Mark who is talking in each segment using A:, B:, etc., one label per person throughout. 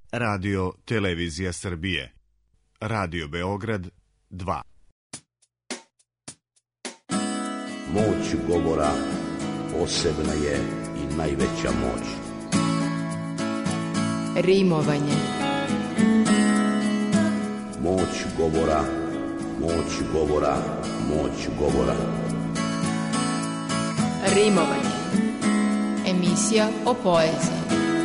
A: Radio Televizija Srbije. Radio Beograd 2.
B: Moć govora posebna je i najveća moć.
C: Rimovanje.
B: Moć govora, moć govora, moć govora.
C: Rimovanje. Emisija o poeziji.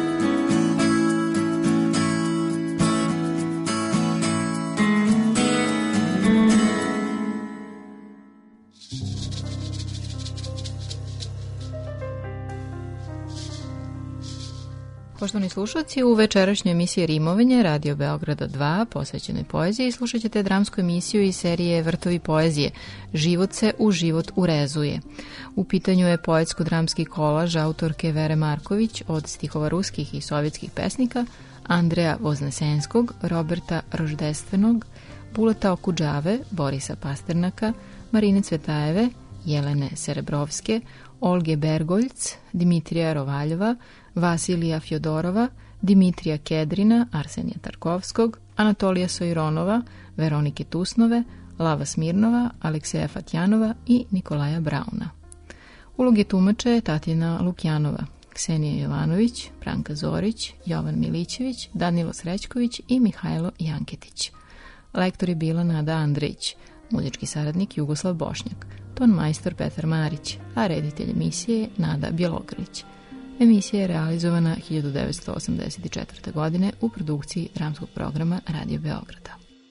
C: Poštovani slušalci, u večerašnjoj emisiji Rimovanje Radio Beograda 2 posvećenoj poeziji slušat ćete dramsku emisiju iz serije Vrtovi poezije Život se u život urezuje. U pitanju je poetsko-dramski kolaž autorke Vere Marković od stihova ruskih i sovjetskih pesnika Andreja Voznesenskog, Roberta Roždestvenog, Bulata Okudžave, Borisa Pasternaka, Marine Cvetajeve, Jelene Serebrovske, Olge Bergoljc, Dimitrija Rovaljeva, Vasilija Fjodorova, Dimitrija Kedrina, Arsenija Tarkovskog, Anatolija Sojronova, Veronike Tusnove, Lava Smirnova, Alekseja Fatjanova i Nikolaja Brauna. Uloge tumača je Tatjana Lukjanova, Ksenija Jovanović, Branka Zorić, Jovan Milićević, Danilo Srećković i Mihajlo Janketić. Lektor je bila Nada Andrejić, muzički saradnik Jugoslav Bošnjak, ton majstor Petar Marić, a reditelj emisije je Nada Bjelogrlić. Emisija je realizovana 1984. godine u produkciji dramskog programa Radio Beograda.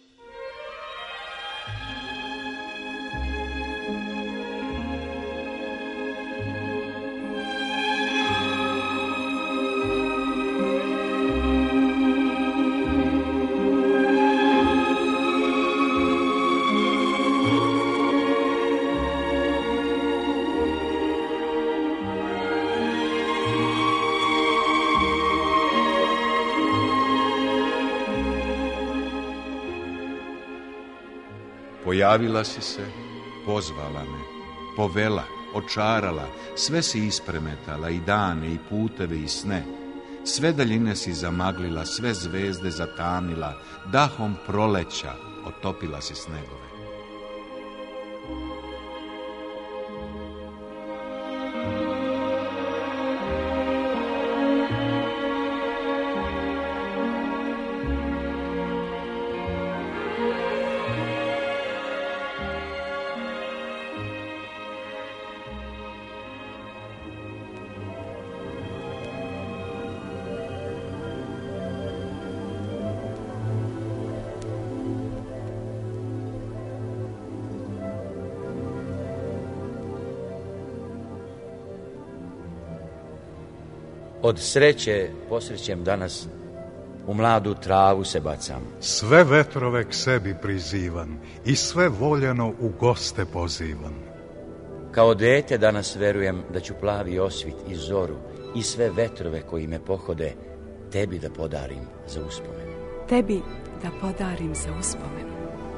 D: Pojavila si se, pozvala me, povela, očarala, sve si ispremetala, i dane, i puteve, i sne. Sve daljine si zamaglila, sve zvezde zatamnila, dahom proleća otopila si snegove.
E: Od sreće posrećem danas, u mladu travu se bacam.
F: Sve vetrove k sebi prizivan i sve voljeno u goste pozivan.
E: Kao dete danas verujem da ću plavi osvit i zoru i sve vetrove koji me pohode tebi da podarim za uspomenu.
G: Tebi da podarim za uspomenu.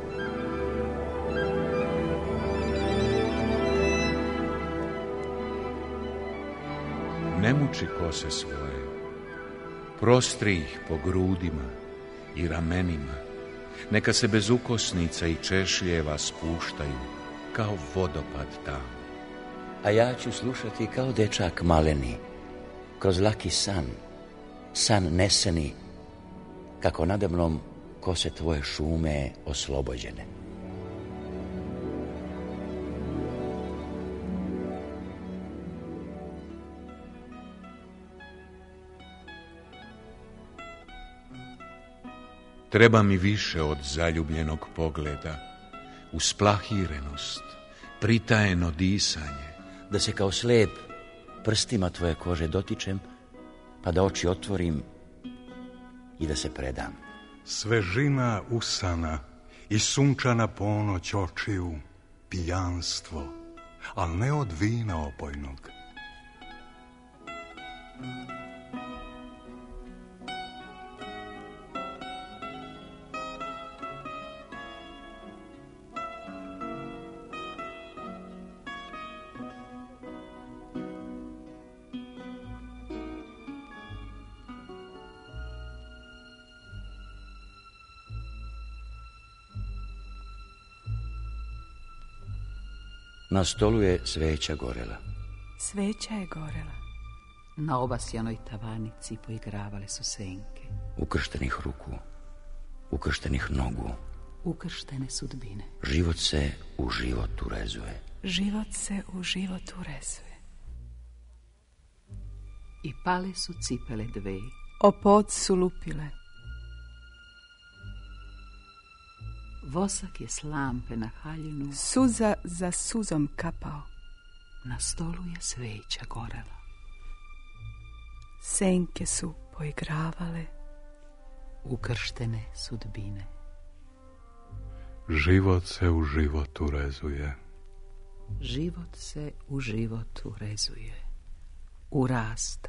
D: Ne muči kose svoje, prostri ih po grudima i ramenima, neka se bez ukosnica i češljeva spuštaju, kao vodopad tamo.
E: A ja ću slušati kao dečak maleni, kroz laki san, san neseni, kako nadamnom kose tvoje šume oslobođene.
D: Treba mi više od zaljubljenog pogleda, usplahirenost, pritajeno disanje.
E: Da se kao slijep prstima tvoje kože dotičem, pa da oči otvorim i da se predam.
F: Svežina usana i sunčana ponoć očiju, pijanstvo, al ne od vina opojnog.
E: Na stolu je sveća gorela.
G: Sveća je gorela.
H: Na obasjanoj tavanici poigravale su senke.
E: Ukrštenih ruku, ukrštenih nogu.
H: Ukrštene sudbine.
E: Život se u život urezuje.
G: Život se u život urezuje.
H: I pale su cipele dve.
G: O pod su lupile.
H: Vosak je slampe na haljinu.
G: Suza za suzom kapao.
H: Na stolu je sveća gorela.
G: Senke su poigravale.
H: Ukrštene sudbine.
F: Život se u život urezuje.
H: Život se u život urezuje. Urasta.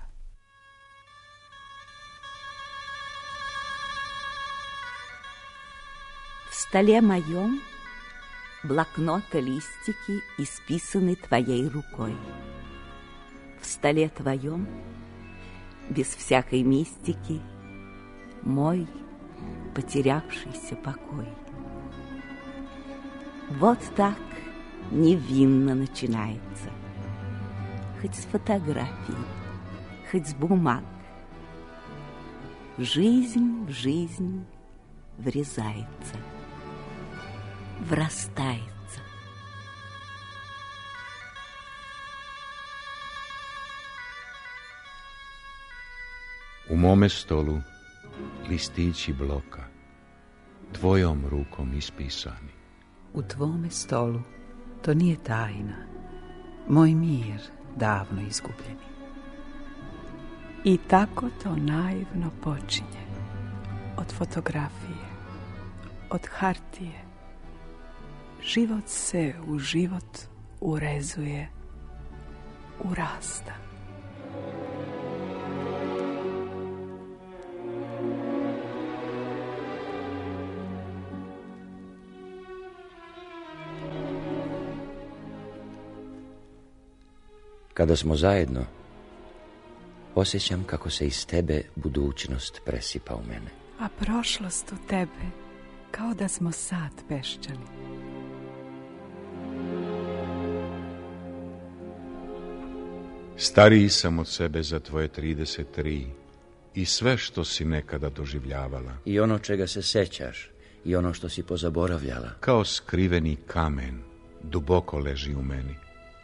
I: В столе моем блокноты, листики исписаны твоей рукой. В столе твоем, без всякой мистики, мой потерявшийся покой. Вот так невинно начинается, хоть с фотографий, хоть с бумаг. Жизнь в жизнь врезается, врастается.
D: U mome stolu listići bloka, tvojom rukom ispisani.
H: U tvome stolu, to nije tajna, moj mir davno izgubljeni.
G: I tako to naivno počinje. Od fotografije, od hartije. Život se u život urezuje, urasta.
E: Kada smo zajedno, osjećam kako se iz tebe budućnost presipa u mene.
G: A prošlost u tebe, kao da smo sad peščani.
D: Stariji sam od sebe za tvoje 33 i sve što si nekada doživljavala.
E: I ono čega se sećaš, i ono što si pozaboravljala.
D: Kao skriveni kamen, duboko leži u meni.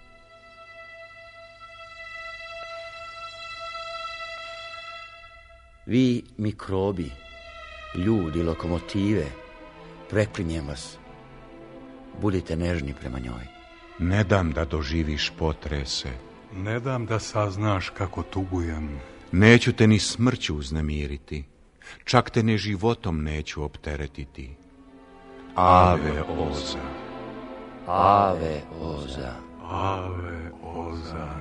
E: Vi mikrobi, ljudi, lokomotive, preklinjem vas. Budite nežni prema njoj.
D: Ne dam da doživiš potrese.
F: Ne dam da saznaš kako tugujem.
D: Neću te ni smrću uznemiriti. Čak te ne životom neću opteretiti. Ave Oza.
E: Ave Oza.
F: Ave Oza.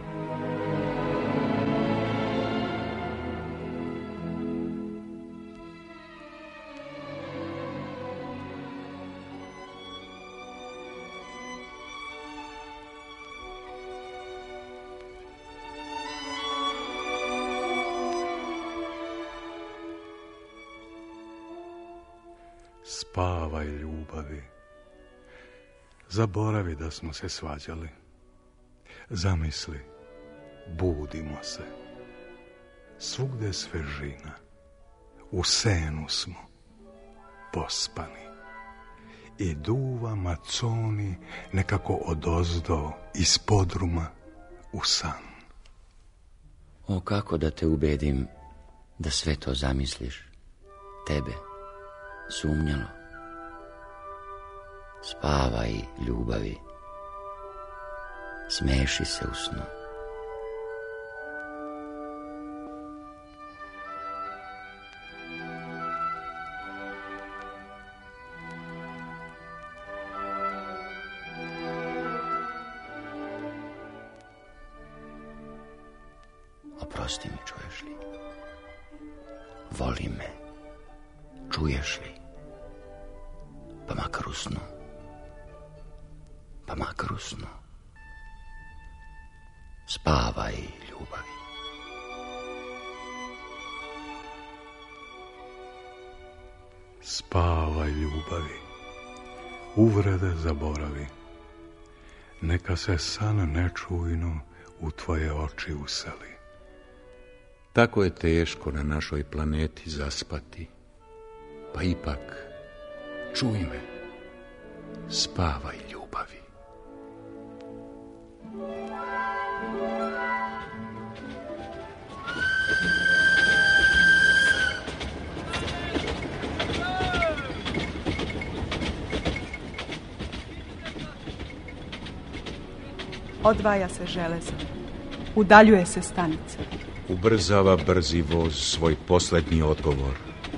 F: Spavaj, ljubavi. Zaboravi da smo se svađali. Zamisli, budimo se. Svugde svežina. U senu smo, pospani. I duva maconi nekako odozdo iz podruma u san.
E: O, kako da te ubedim da sve to zamisliš, tebe, sumnjalo. Spavaj, ljubavi. Smeši se u snu. Oprosti mi, čuješ li? Voli me. Čuješ li? Pa makar u snu. Pa makar u snu. Spavaj, ljubavi.
F: Spavaj, ljubavi. Uvrede zaboravi. Neka se san nečujno u tvoje oči useli.
D: Tako je teško na našoj planeti zaspati. Pa ipak, čuj me, spavaj ljubavi.
G: Odvaja se železo. Udaljuje se stanica.
D: Ubrzava brzi voz svoj posljednji odgovor.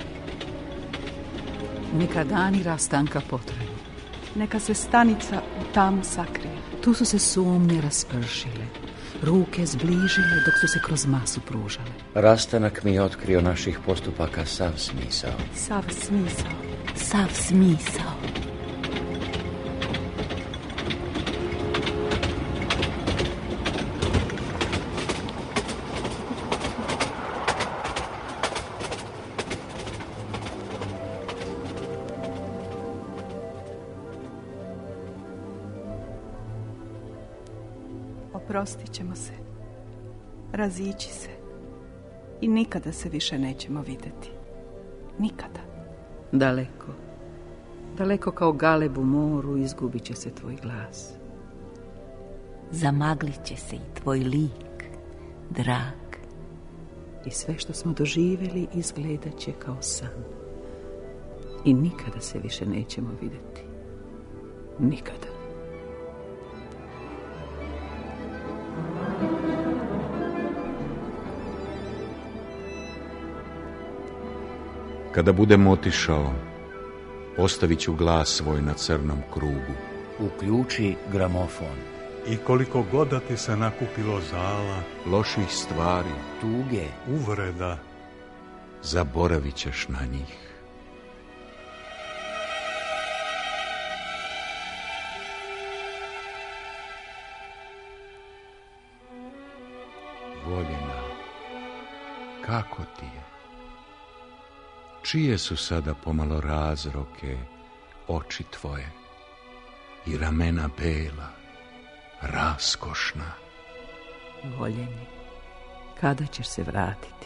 H: Neka dani rastanka potraju.
G: Neka se stanica u tamu sakrije.
H: Tu su se sumnje raspršile, ruke zbližile dok su se kroz masu pružale.
E: Rastanak mi je otkrio naših postupaka sav smisao.
G: Sav smisao.
I: Sav smisao.
G: Oprostit ćemo se, razići se i nikada se više nećemo vidjeti. Nikada.
H: Daleko, daleko kao galeb u moru izgubit će se tvoj glas.
I: Zamaglit će se i tvoj lik, drag.
H: I sve što smo doživjeli izgledat će kao san. I nikada se više nećemo vidjeti. Nikada.
D: Kada budem otišao, ostavit ću glas svoj na crnom krugu.
E: Uključi gramofon.
F: I koliko god da ti se nakupilo zala,
D: Loših stvari,
E: Tuge.
F: uvreda,
D: zaboravit ćeš na njih. Voljena, kako ti je? Čije su sada pomalo razroke oči tvoje i ramena bela, raskošna?
H: Voljeni, kada ćeš se vratiti?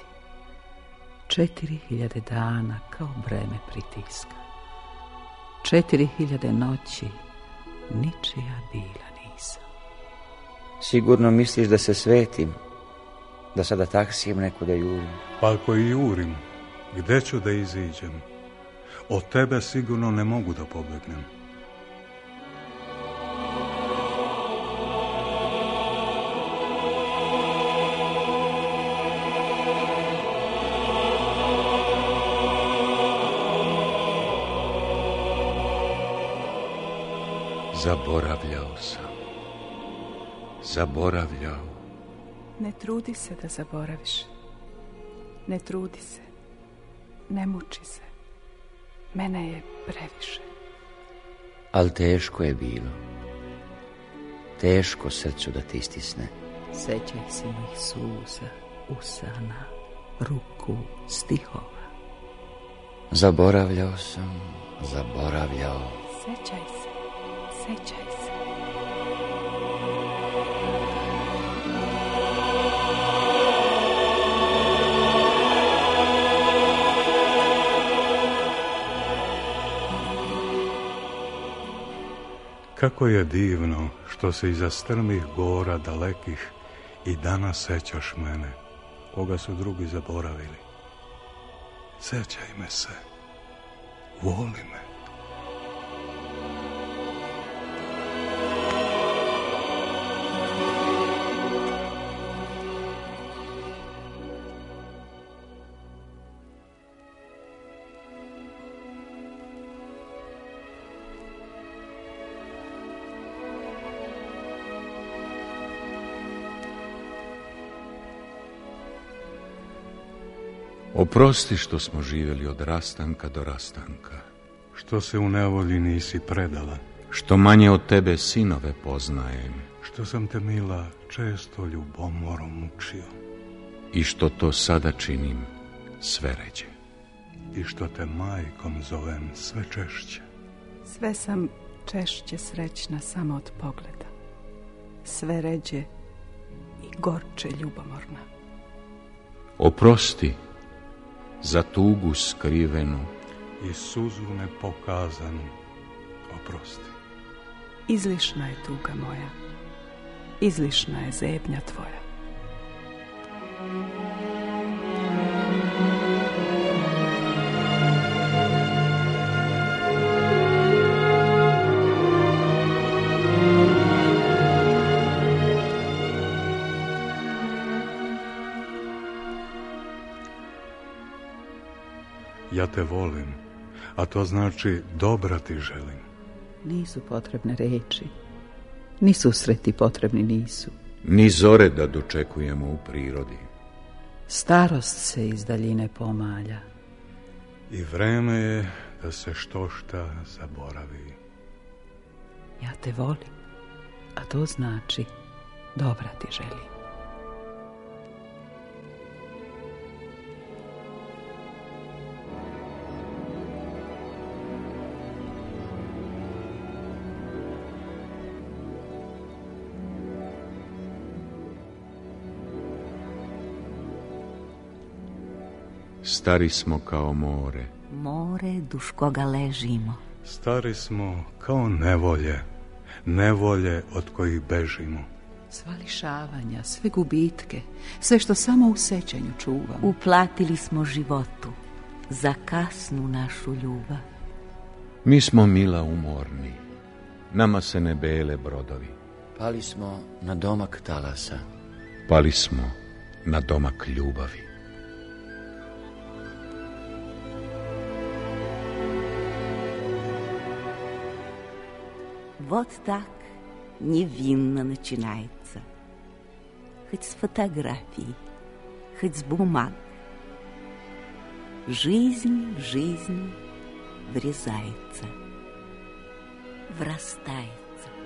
H: 4000 dana kao breme pritiska. 4000 noći ničija bila nisam.
E: Sigurno misliš da se svetim, da sada taksijem nekuda jurim?
F: pa ako i jurim, gde ću da iziđem? Od tebe sigurno ne mogu da pobegnem.
D: Zaboravljao.
G: Ne trudi se da zaboraviš. Ne trudi se. Ne muči se. Mene je previše.
E: Al teško je bilo. Teško srcu da ti istisne.
H: Sećaj se mojih suza, usana, ruku, stihova.
E: Zaboravljao sam, zaboravljao.
G: Sećaj se. Sećaj se.
F: Kako je divno što se iza strmih gora dalekih i danas sećaš mene, koga su drugi zaboravili. Sećaj me se, voli me.
D: Oprosti što smo živjeli od rastanka do rastanka.
F: Što se u nevolji nisi predala.
D: Što manje od tebe sinove poznajem.
F: Što sam te, mila, često ljubomorom učio.
D: I što to sada činim sve ređe.
F: I što te majkom zovem sve češće.
G: Sve sam češće srećna samo od pogleda. sve ređe i gorče ljubomorna.
D: Oprosti za tugu skrivenu
F: i suzu nepokazanu, oprosti.
G: Izlišna je tuga moja, izlišna je zebnja tvoja.
F: Ja te volim, a to znači dobra ti želim.
H: Nisu potrebne reči, ni susreti potrebni nisu.
D: ni zore da dočekujemo u prirodi.
H: Starost se iz daljine pomalja.
F: I vreme je da se štošta zaboravi.
H: Ja te volim, a to znači dobra ti želim.
D: Stari smo kao more.
I: More duž koga ležimo.
F: Stari smo kao nevolje, nevolje od kojih bežimo.
H: Sva lišavanja, sve gubitke, sve što samo u sećanju čuvamo.
I: Uplatili smo životu za kasnu našu ljubav.
D: Mi smo mila umorni, nama se ne bele brodovi.
E: Pali smo na domak talasa.
D: Pali smo na domak ljubavi.
I: Вот так невинно начинается. Хоть с фотографий, хоть с бумаг. Жизнь в жизнь врезается, врастается.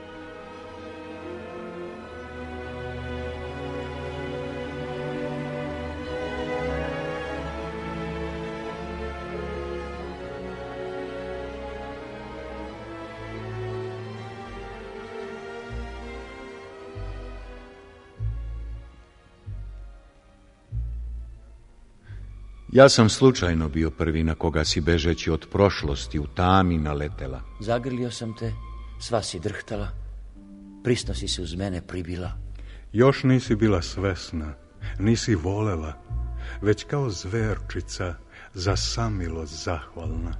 D: Ja sam slučajno bio prvi na koga si bežeći od prošlosti u tami naletela.
E: Zagrlio sam te, sva si drhtala, prisno si se uz mene pribila.
F: Još nisi bila svesna, nisi volela, već kao zverčica za samilost zahvalna.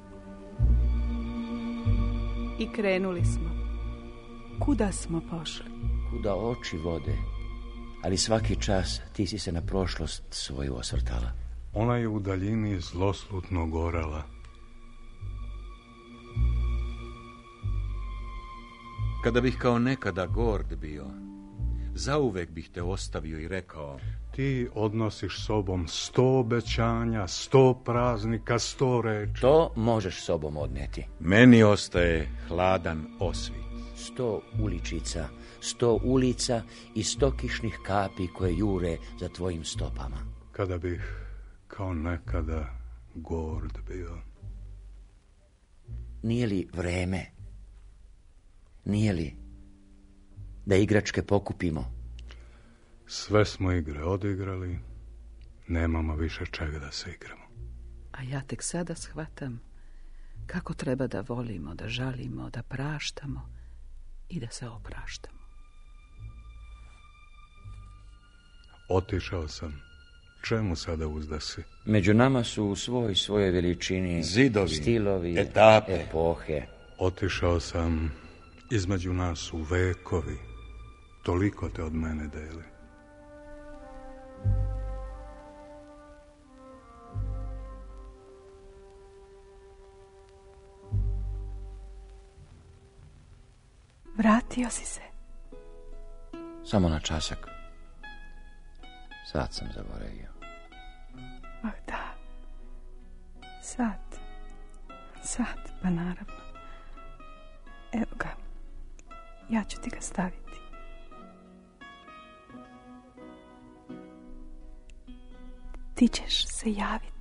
G: I krenuli smo. Kuda smo pošli?
E: Kuda oči vode, ali svaki čas ti si se na prošlost svoju osvrtala.
F: Ona je u daljini zloslutno gorala.
D: Kada bih kao nekada gord bio, zauvek bih te ostavio i rekao:
F: ti odnosiš sobom 100 obećanja, 100 praznika, 100 reči.
E: To možeš sobom odneti.
D: Meni ostaje hladan osvit.
E: 100 uličica, 100 ulica i 100 kišnih kapi koje jure za tvojim stopama.
F: Kada bih kao nekada gord bio.
E: Nije li vreme? Nije li da igračke pokupimo?
F: Sve smo igre odigrali, nemamo više čega da se igramo.
H: A ja tek sada shvatam kako treba da volimo, da žalimo, da praštamo i da se opraštamo.
F: Otišao sam. Čemu sada uzdasi?
E: Među nama su u svojoj veličini
D: zidovi,
E: stilovi,
D: etape,
E: epohe.
F: Otišao sam, između nas su vekovi. Toliko te od mene deli.
G: Vratio si se.
E: Samo na časak. Sad sam zaboravio.
G: Ah da. Sad, pa naravno. Evo ga. Ja ću ti ga staviti. Ti ćeš se javiti.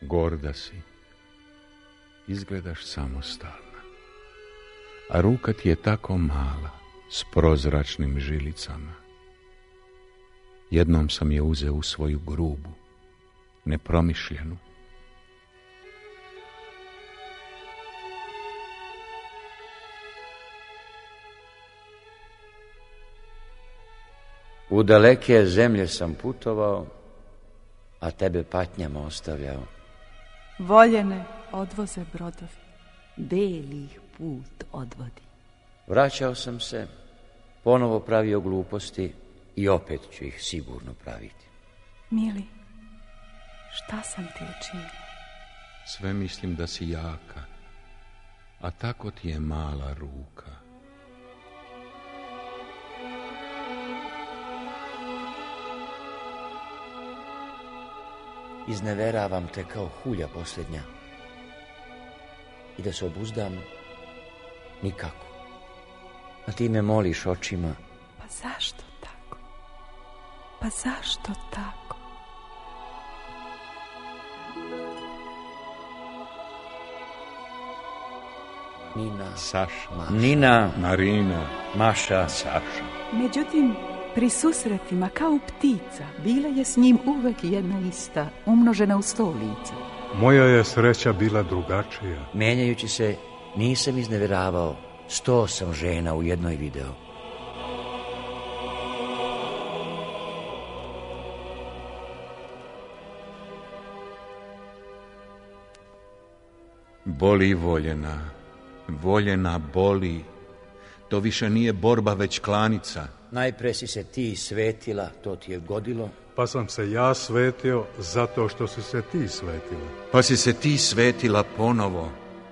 D: Gorda si, izgledaš samostalna, a ruka ti je tako mala, s prozračnim žilicama. Jednom sam je uzeo u svoju grubu, nepromišljenu.
E: U daleke zemlje sam putovao, a tebe patnjama ostavljao.
G: Voljene odvoze brodovi,
I: Beli ih put odvodi.
E: Vraćao sam se, ponovo pravio gluposti i opet ću ih sigurno praviti.
G: Mili, šta sam ti učinila?
D: Sve mislim da si jaka, a tako ti je mala ruka.
E: Izneveravam te kao hulja posljednja. I da se obuzdam, nikako. A ti me moliš očima.
G: Pa zašto tako? Pa zašto tako?
E: Nina,
D: Saša,
E: Nina,
D: Marina,
E: Maša,
D: Saša.
G: Međutim, pri susretima kao ptica,
H: Bila je s njim uvek jedna ista, umnožena u 100 lica.
F: Moja je sreća bila drugačija.
E: menjajući se, nisam izneveravao. 100 sam žena u jednoj video.
D: Boli voljena, voljena boli. To više nije borba, već klanica.
E: Najpre si se ti svetila, to ti je godilo.
F: Pa sam se ja svetio zato što si se ti svetila.
D: Pa si se ti svetila ponovo.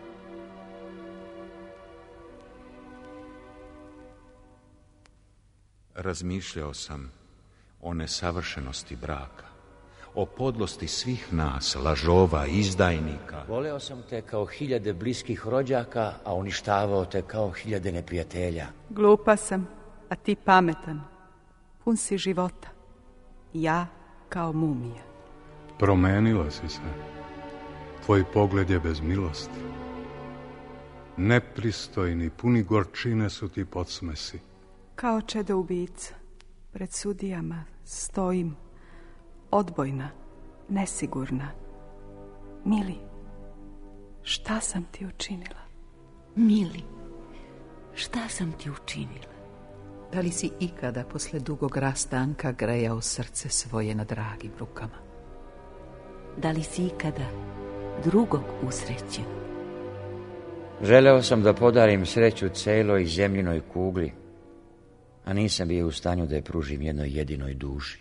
D: Razmišljao sam o nesavršenosti braka, o podlosti svih nas, lažova, izdajnika.
E: Voleo sam te kao 1000 bliskih rođaka, a uništavao te kao 1000 neprijatelja.
G: glupa sam, a ti pametan. Pun si života. Ja kao mumija.
F: Promenila si se. Tvoj pogled je bez milosti. Nepristojni, puni gorčine su ti podsmesi.
G: Kao čedo ubica. Pred sudijama stojim. Odbojna, nesigurna. Mili, šta sam ti učinila?
I: Mili, šta sam ti učinila?
H: Da li si ikada posle dugog rastanka grejao srce svoje na dragim rukama?
I: Da li si ikada drugog usrećen?
E: Želeo sam da podarim sreću celoj zemljinoj kugli, a nisam bio u stanju da je pružim jednoj jedinoj duši.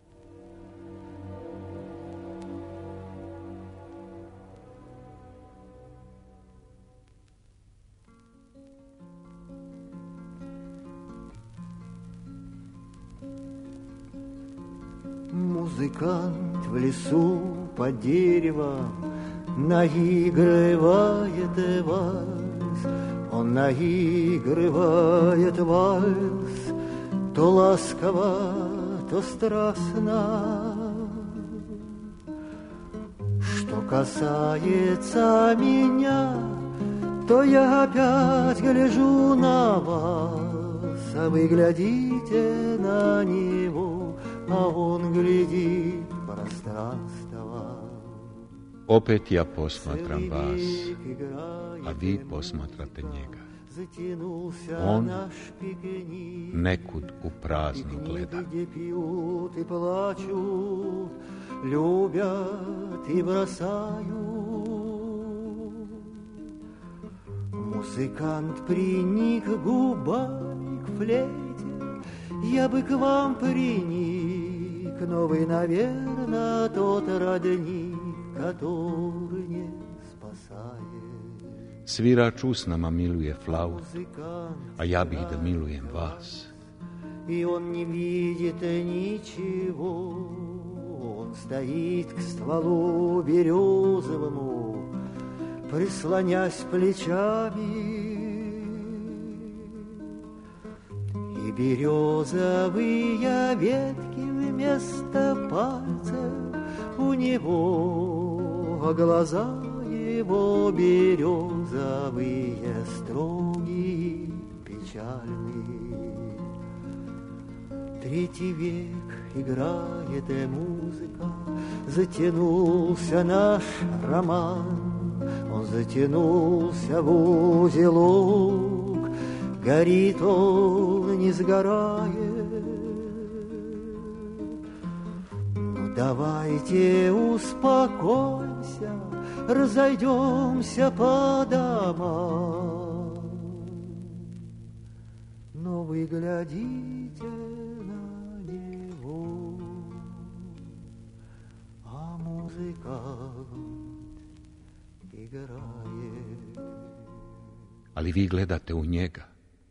J: Музыкант в лесу под деревом наигрывает вальс. Он наигрывает вальс, то ласково, то страстно. Что касается меня, то я опять гляжу на вас, а вы глядите на него, а он глядит в пространство.
D: Opet ja posmatram vas, a vi posmatrate njega. On nekud u prazno gleda.
J: Где пьют и плачут, любят и бросают. Музыкант приник губами к флейте, я бы к вам приник, но вы, наверное, тот родник, который не спасает.
D: Svira čusnama miluje flaut, a ja bih da milujem vas.
J: И он не видит ничего, он стоит к стволу березовому, прислонясь плечами. И березовые ветки вместо пальцев у него а глаза его березовые, строгие, печальные. Третий век играет музыка, затянулся наш роман, он затянулся в узелок, горит он, не сгорает. Ну, давайте успокойся, разойдемся по домам. Но вы глядите на него, а музыкант играет.
D: Ali vi gledate u njega.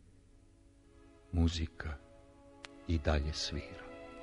D: Muzika i dalje svira.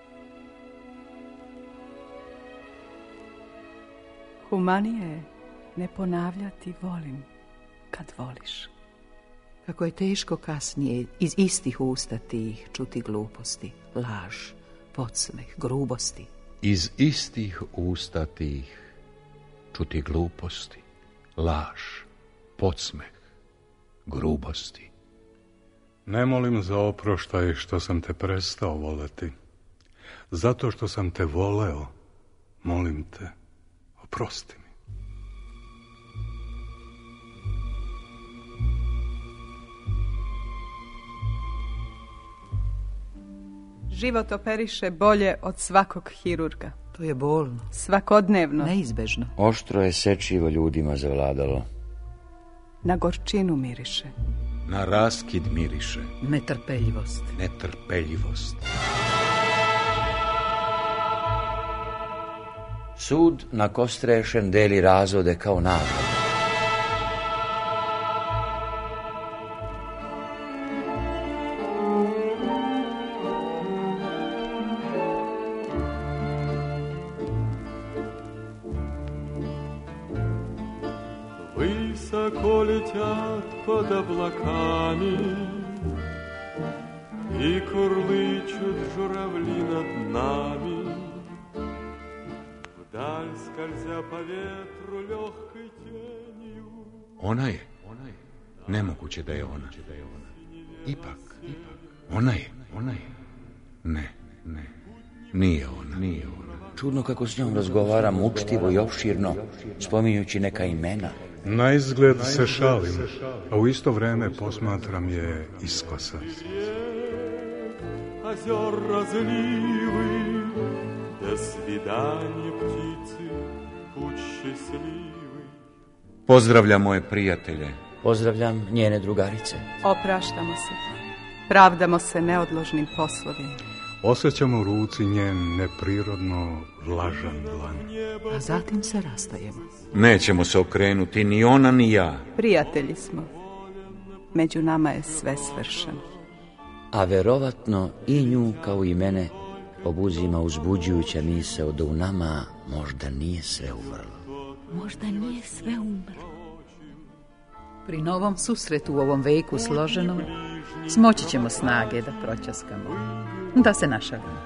G: Humanije je ne ponavljati volim kad voliš.
H: Kako je teško kasnije iz istih usta tih čuti gluposti, laž, podsmeh, grubosti.
D: Iz istih usta tih čuti gluposti, laž, podsmeh, grubosti.
F: Ne molim za oproštaj što sam te prestao voleti. Zato što sam te voleo, molim te, oprosti mi.
G: Život operiše bolje od svakog hirurga.
H: To je bolno.
G: Svakodnevno.
H: Neizbežno.
E: Oštro je sečivo ljudima zavladalo.
G: Na gorčinu miriše.
D: Na raskid miriše.
H: Netrpeljivost.
D: Netrpeljivost.
E: Sud na kostrešen deli razode kao nagradu.
K: Высоко летят под облаками, и курлычут журавли над нами. Вдаль скользя по ветру легкой тенью.
D: Ona je. Nemoguće da je ona. Ipak. Ona je. Ne. Nije ona.
E: Čudno kako s njom razgovaram učtivo i opširno, spominjući neka imena.
F: Na izgled se šalim, a u isto vreme posmatram je iskosa.
K: Озер разливы, до свидания, птицы, путь счастливый.
D: Pozdravljam moje prijatelje.
E: Pozdravljam njene drugarice.
G: Opraštamo se. Pravdamo se neodložnim poslovima.
F: Osjećam u ruci njen neprirodno vlažan dlan.
H: A zatim se rastajemo.
D: Nećemo se okrenuti ni ona ni ja.
G: Prijatelji smo. Među nama je sve svršeno.
E: A verovatno i nju kao i mene obuzima uzbuđujuća misao da u nama možda nije sve umrlo.
I: Možda nije sve umrlo.
H: Pri novom susretu u ovom veku složenom smoći ćemo snage da proćaskamo, da se našalimo.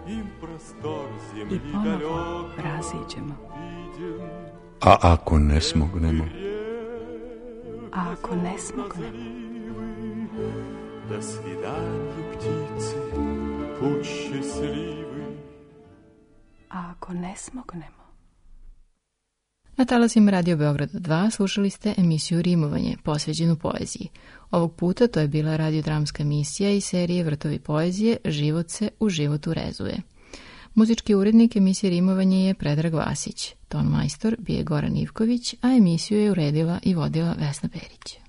G: I ponovo raziđemo.
D: A ako ne smognemo?
G: A ako ne smognemo?
K: До свидания, птицы, путь счастливый.
G: A ako ne smognemo?
C: Na talasima Radio Beograda 2 slušali ste emisiju Rimovanje, posvećenu poeziji. Ovog puta to je bila radiodramska emisija iz serije Vrtovi poezije Život se u životu rezuje. Muzički urednik emisije Rimovanje je Predrag Vasić, ton majstor bio je Goran Ivković, a emisiju je uredila i vodila Vesna Perić.